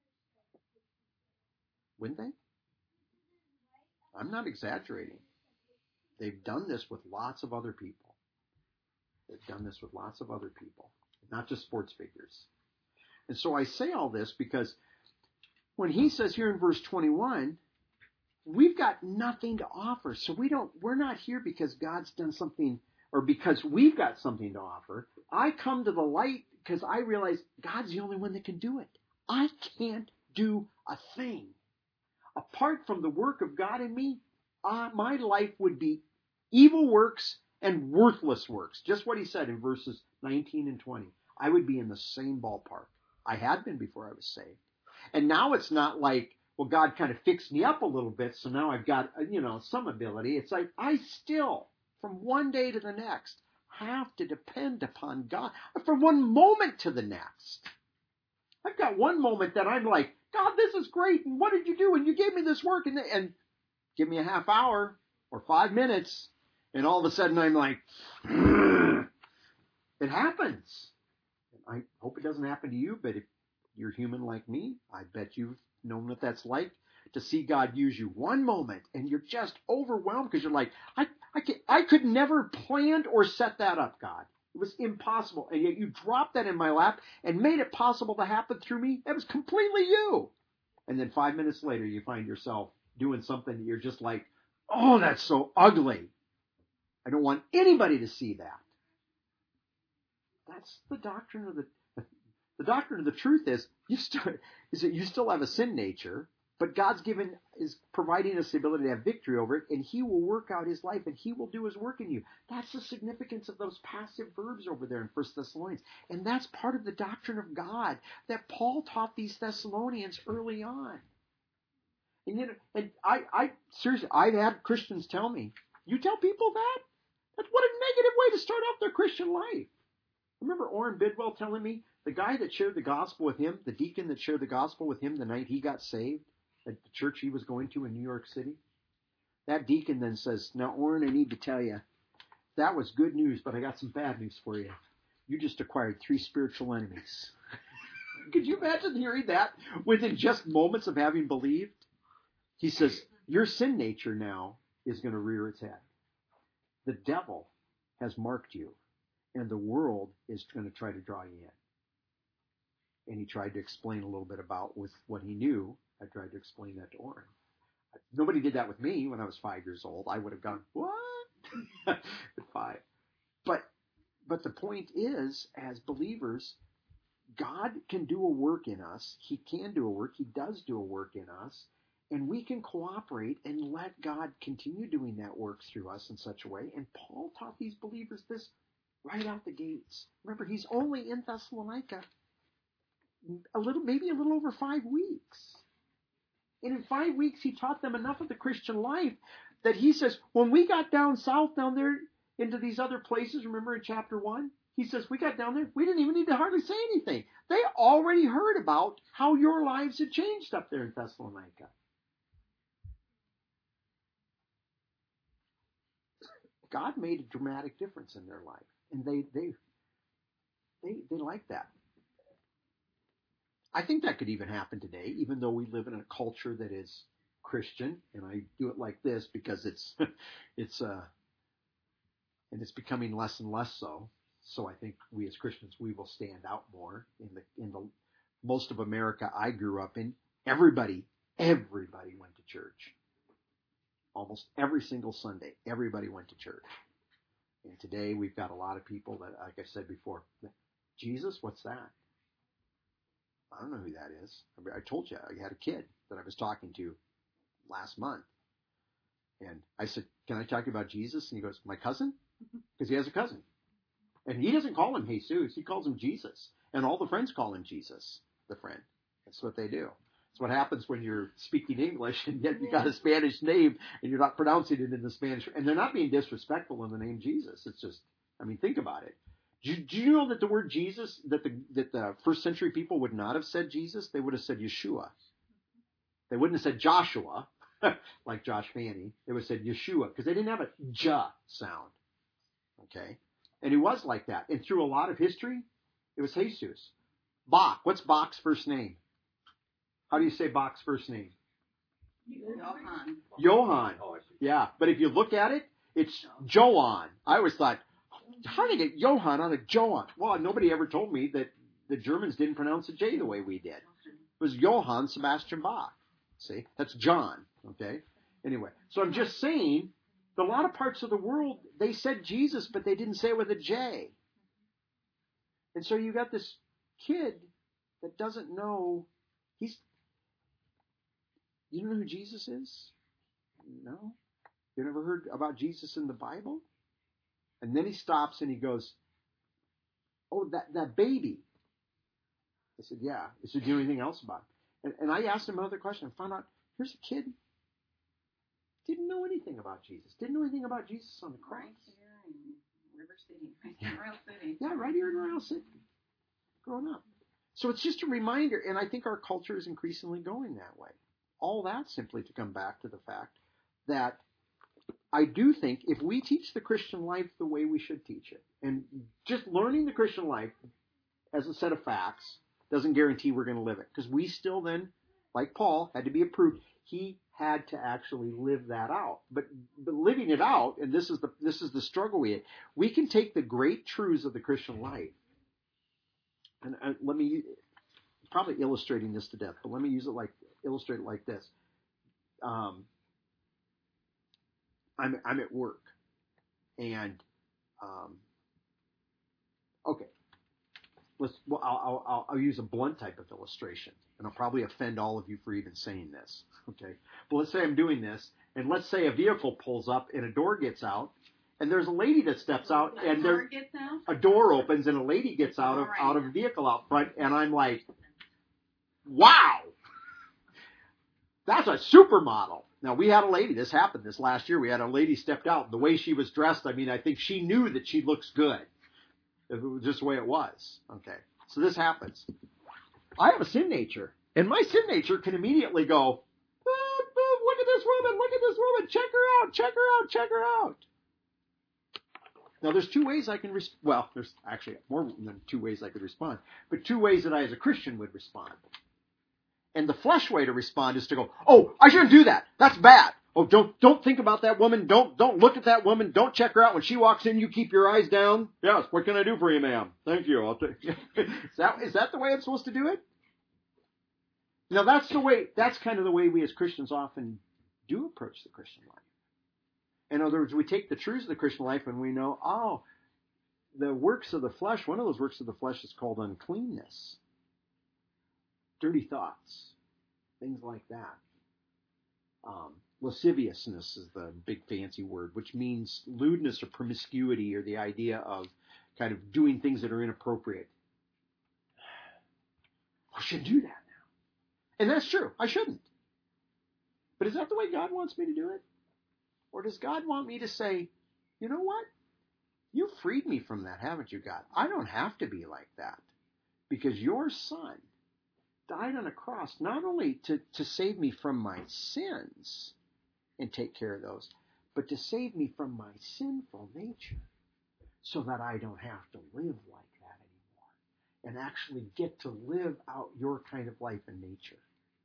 Wouldn't they? I'm not exaggerating. They've done this with lots of other people. Not just sports figures. And so I say all this because when he says here in verse 21, we've got nothing to offer. So we're not here because God's done something or because we've got something to offer. I come to the light because I realize God's the only one that can do it. I can't do a thing. Apart from the work of God in me, my life would be evil works and worthless works. Just what he said in verses 19 and 20. I would be in the same ballpark. I had been before I was saved. And now it's not like, well, God kind of fixed me up a little bit, so now I've got, some ability. It's like I still, from one day to the next, have to depend upon God from one moment to the next. I've got one moment that I'm like, God, this is great, and what did you do? And you gave me this work, and give me a half hour or 5 minutes, and all of a sudden I'm like, it happens. I hope it doesn't happen to you, but if you're human like me, I bet you've known what that's like to see God use you one moment, and you're just overwhelmed because you're like, I could never planned or set that up, God. It was impossible. And yet you dropped that in my lap and made it possible to happen through me. It was completely you. And then 5 minutes later, you find yourself doing something that you're just like, oh, that's so ugly. I don't want anybody to see that. That's the doctrine of the doctrine of the truth is that you still have a sin nature, but God's is providing us the ability to have victory over it, and he will work out his life, and he will do his work in you. That's the significance of those passive verbs over there in 1 Thessalonians. And that's part of the doctrine of God that Paul taught these Thessalonians early on. And I seriously, I've had Christians tell me, you tell people that? That's what a negative way to start off their Christian life. Remember Orrin Bidwell telling me, the guy that shared the gospel with him, the deacon that shared the gospel with him the night he got saved at the church he was going to in New York City? That deacon then says, now, Orrin, I need to tell you, that was good news, but I got some bad news for you. You just acquired 3 spiritual enemies. Could you imagine hearing that within just moments of having believed? He says, your sin nature now is going to rear its head. The devil has marked you, and the world is going to try to draw you in. And he tried to explain a little bit about with what he knew. I tried to explain that to Orrin. Nobody did that with me when I was 5 years old. I would have gone, what? At 5. But the point is, as believers, God can do a work in us. He can do a work. He does do a work in us. And we can cooperate and let God continue doing that work through us in such a way. And Paul taught these believers this right out the gates. Remember, he's only in Thessalonica maybe a little over 5 weeks. And in 5 weeks, he taught them enough of the Christian life that he says, when we got down south down there into these other places, remember in chapter 1? He says, we got down there, we didn't even need to hardly say anything. They already heard about how your lives had changed up there in Thessalonica. God made a dramatic difference in their life. And they like that. I think that could even happen today, even though we live in a culture that is Christian, and I do it like this because it's becoming less and less so. So I think we as Christians, we will stand out more in the most of America I grew up in. Everybody went to church. Almost every single Sunday, everybody went to church. And today we've got a lot of people that, like I said before, Jesus, what's that? I don't know who that is. I told you, I had a kid that I was talking to last month. And I said, can I talk to you about Jesus? And he goes, my cousin? Because he has a cousin. And he doesn't call him Jesus. He calls him Jesus. And all the friends call him Jesus, the friend. That's what they do. It's what happens when you're speaking English and yet you got a Spanish name and you're not pronouncing it in the Spanish. And they're not being disrespectful in the name Jesus. It's just, think about it. Do you know that the word Jesus, that the first century people would not have said Jesus? They would have said Yeshua. They wouldn't have said Joshua, like Josh Fanny. They would have said Yeshua, because they didn't have a J sound. Okay? And he was like that. And through a lot of history, it was Jesus. Bach. What's Bach's first name? How do you say Bach's first name? Johann. Johann. Yeah. But if you look at it, it's Johann. I always thought, how did they get Johann out of Johann? Well, nobody ever told me that the Germans didn't pronounce the J the way we did. It was Johann Sebastian Bach. See? That's John. Okay? Anyway. So I'm just saying, a lot of parts of the world, they said Jesus, but they didn't say it with a J. And so you got this kid that doesn't know, you don't know who Jesus is? No? You never heard about Jesus in the Bible? And then he stops and he goes, oh, that baby. I said, yeah. He said, do you know anything else about it? And I asked him another question and found out, here's a kid, didn't know anything about Jesus. Didn't know anything about Jesus on the cross. Right here in River City. Right here in Royal City. Yeah, right here in Royal City. Growing up. So it's just a reminder, and I think our culture is increasingly going that way. All that simply to come back to the fact that I do think if we teach the Christian life the way we should teach it, and just learning the Christian life as a set of facts doesn't guarantee we're going to live it. Because we still then, like Paul, had to be approved. He had to actually live that out. But living it out, and this is the struggle we had, we can take the great truths of the Christian life, and let me, probably illustrating this to death, but let me illustrate it like this. I'm at work, and okay, I'll use a blunt type of illustration, and I'll probably offend all of you for even saying this. Okay, but let's say I'm doing this, and let's say a vehicle pulls up and a door gets out, and there's a lady that steps out, and a door opens and a lady gets out of a vehicle out front, and I'm like, wow, that's a supermodel. Now, we had a lady, this happened this last year, we had a lady stepped out. The way she was dressed, I think she knew that she looks good. It was just the way it was. Okay, so this happens. I have a sin nature, and my sin nature can immediately go, look at this woman, check her out. Now, there's two ways I can respond. Well, there's actually more than two ways I could respond, but two ways that I as a Christian would respond. And the flesh way to respond is to go, oh, I shouldn't do that. That's bad. Oh, don't think about that woman. Don't look at that woman. Don't check her out. When she walks in, you keep your eyes down. Yes, what can I do for you, ma'am? Thank you. Is that the way I'm supposed to do it? Now, that's kind of the way we as Christians often do approach the Christian life. In other words, we take the truths of the Christian life and we know, oh, the works of the flesh, one of those works of the flesh is called uncleanness. Dirty thoughts, things like that. Lasciviousness is the big fancy word, which means lewdness or promiscuity, or the idea of kind of doing things that are inappropriate. should do that now. And that's true. I shouldn't. But is that the way God wants me to do it? Or does God want me to say, you know what? You freed me from that, haven't you, God? I don't have to be like that. Because your Son died on a cross not only to save me from my sins and take care of those, but to save me from my sinful nature so that I don't have to live like that anymore and actually get to live out your kind of life and nature.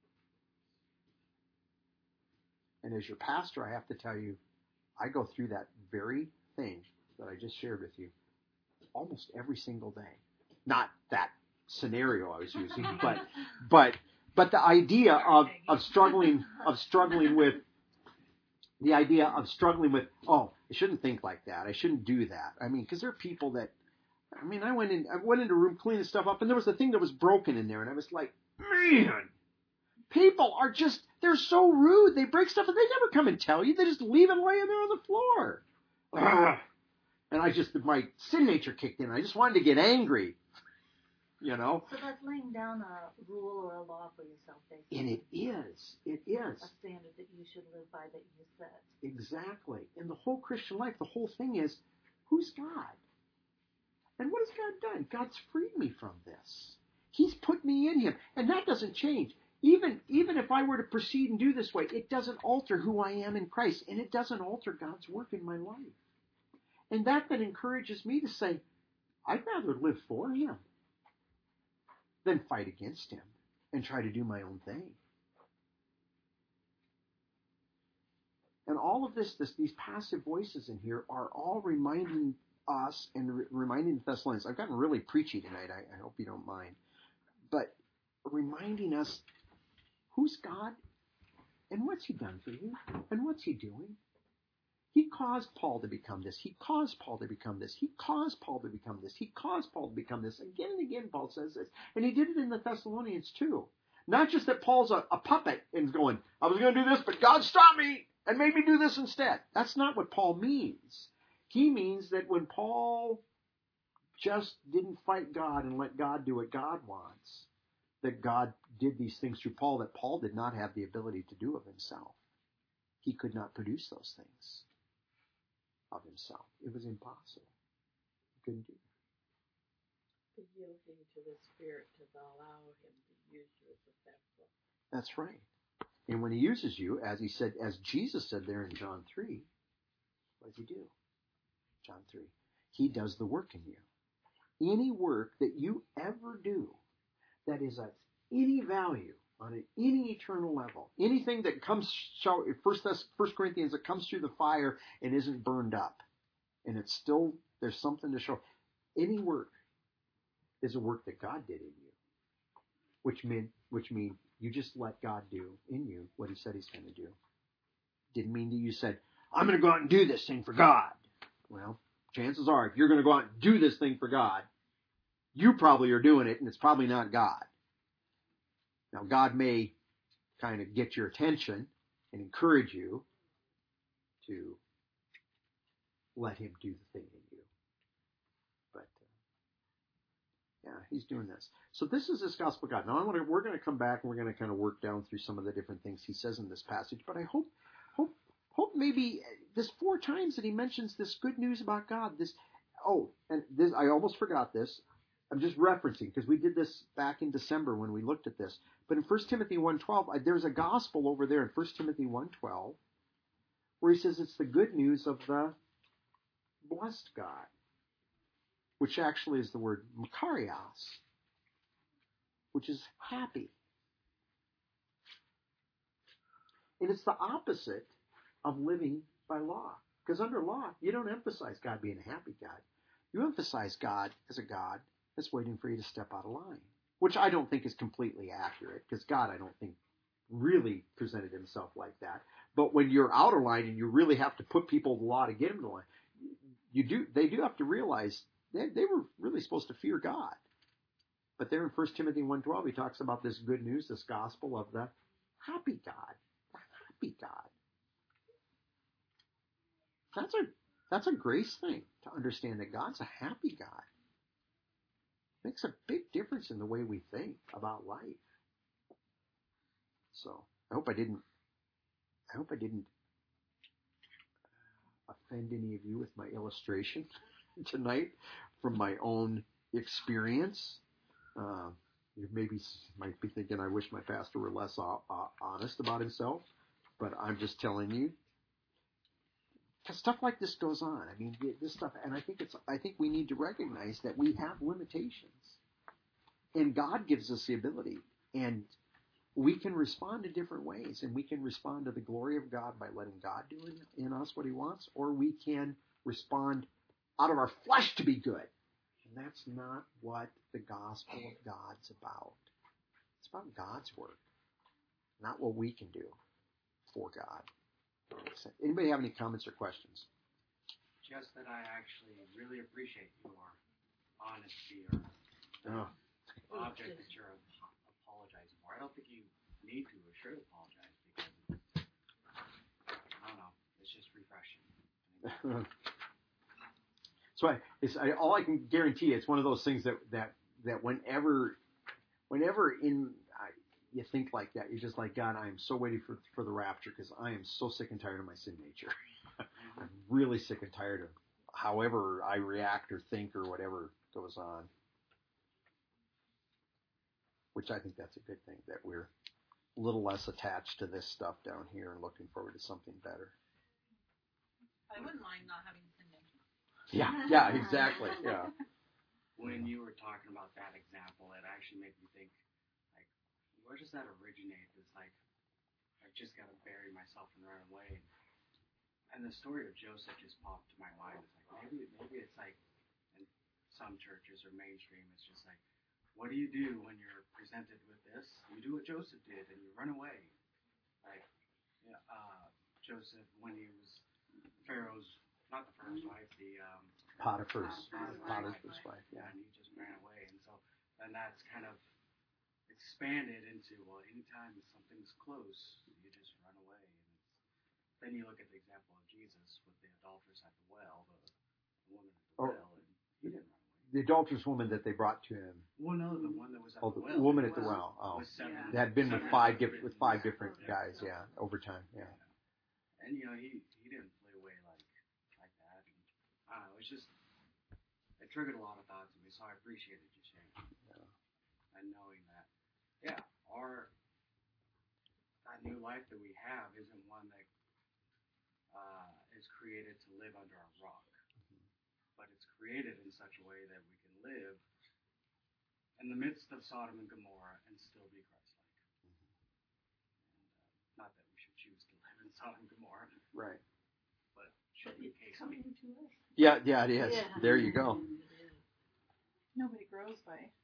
And as your pastor, I have to tell you, I go through that very thing that I just shared with you almost every single day. Not that scenario I was using, but the idea of struggling with the idea of struggling with, oh, I shouldn't think like that. I shouldn't do that. I mean, because there are people that, I mean, I went into a room cleaning stuff up, and there was a thing that was broken in there, and I was like, man, people are just, they're so rude. They break stuff, and they never come and tell you. They just leave it laying there on the floor. Ugh. And my sin nature kicked in. I just wanted to get angry. You know? So that's laying down a rule or a law for yourself, basically. And it is. It is. A standard that you should live by that you set. Exactly. In the whole Christian life, the whole thing is, who's God? And what has God done? God's freed me from this. He's put me in Him. And that doesn't change. Even if I were to proceed and do this way, it doesn't alter who I am in Christ. And it doesn't alter God's work in my life. And that then encourages me to say, I'd rather live for Him than fight against Him and try to do my own thing. And all of these passive voices in here are all reminding us and reminding the Thessalonians. I've gotten really preachy tonight. I hope you don't mind. But reminding us, who's God? And what's He done for you? And what's He doing? He caused Paul to become this. He caused Paul to become this. He caused Paul to become this. He caused Paul to become this. Again and again, Paul says this. And he did it in the Thessalonians too. Not just that Paul's a puppet and going, I was going to do this, but God stopped me and made me do this instead. That's not what Paul means. He means that when Paul just didn't fight God and let God do what God wants, that God did these things through Paul that Paul did not have the ability to do of himself. He could not produce those things of himself. It was impossible. He couldn't do that. The yielding to the Spirit to allow Him to use you as a vessel. That's right. And when He uses you, as He said, as Jesus said there in John 3, what does He do? John 3. He does the work in you. Any work that you ever do that is of any value on any eternal level, anything that comes, 1 Corinthians, that comes through the fire and isn't burned up, and it's still, there's something to show. Any work is a work that God did in you, which means you just let God do in you what He said He's going to do. Didn't mean that you said, I'm going to go out and do this thing for God. Well, chances are, if you're going to go out and do this thing for God, you probably are doing it, and it's probably not God. Now, God may kind of get your attention and encourage you to let Him do the thing in you. But, yeah, He's doing this. So this is this gospel of God. Now, we're going to come back and we're going to kind of work down through some of the different things He says in this passage. But I hope maybe there's 4 times that He mentions this good news about God. I almost forgot this. I'm just referencing, because we did this back in December when we looked at this. But in 1 Timothy 1:12, there's a gospel over there in 1 Timothy 1:12 where he says it's the good news of the blessed God, which actually is the word makarios, which is happy. And it's the opposite of living by law. Because under law, you don't emphasize God being a happy God. You emphasize God as a God that's waiting for you to step out of line, which I don't think is completely accurate, because God, I don't think, really presented Himself like that. But when you're out of line and you really have to put people in the law to get them to line, they do have to realize they were really supposed to fear God. But there in 1 Timothy 1:12, he talks about this good news, this gospel of the happy God. The happy God. That's a grace thing to understand that God's a happy God. makes a big difference in the way we think about life. So I hope I didn't offend any of you with my illustration tonight from my own experience. You maybe might be thinking, I wish my pastor were less honest about himself, but I'm just telling you, because stuff like this goes on. I mean, this stuff, and I think we need to recognize that we have limitations, and God gives us the ability, and we can respond in different ways, and we can respond to the glory of God by letting God do in us what He wants, or we can respond out of our flesh to be good. And that's not what the gospel of God's about. It's about God's work, not what we can do for God. Anybody have any comments or questions? Just that I actually really appreciate your honesty or the object that you're apologizing for. I don't think you need to or should apologize because I don't know. It's just refreshing. So all I can guarantee, it's one of those things that whenever you think like that, you're just like, God, I am so waiting for the rapture because I am so sick and tired of my sin nature. I'm really sick and tired of however I react or think or whatever goes on. Which I think that's a good thing, that we're a little less attached to this stuff down here and looking forward to something better. I wouldn't mind not having sin nature. Yeah, exactly. Yeah. When you were talking about that example, it actually made me think, like, where does that originate? It's like, I've just got to bury myself and run away. And the story of Joseph just popped to my mind. It's like, maybe it's like, in some churches or mainstream, it's just like, what do you do when you're presented with this? You do what Joseph did, and you run away. Like, Joseph, when he was not the Pharaoh's wife, the Potiphar's wife. Yeah. And he just ran away. And so then that's kind of expanded into, well, anytime something's close, you just run away. And then you look at the example of Jesus with the adulteress at the well, the woman at the well, and he didn't run away. The adulterous woman that they brought to him. Well, no, the one that was at the the well. Woman at the well. Oh, That had been with five different guys. Yeah, over time. Yeah. And he didn't flee away like that. And, I don't know. It's just it triggered a lot of thoughts in me, so I appreciated you sharing. Yeah. And knowing that, that new life that we have isn't one that is created to live under a rock, but it's created in such a way that we can live in the midst of Sodom and Gomorrah and still be Christ-like. And not that we should choose to live in Sodom and Gomorrah, Right. but should be the case. Coming to us. Yeah, it is. Yeah. There you go. Nobody grows by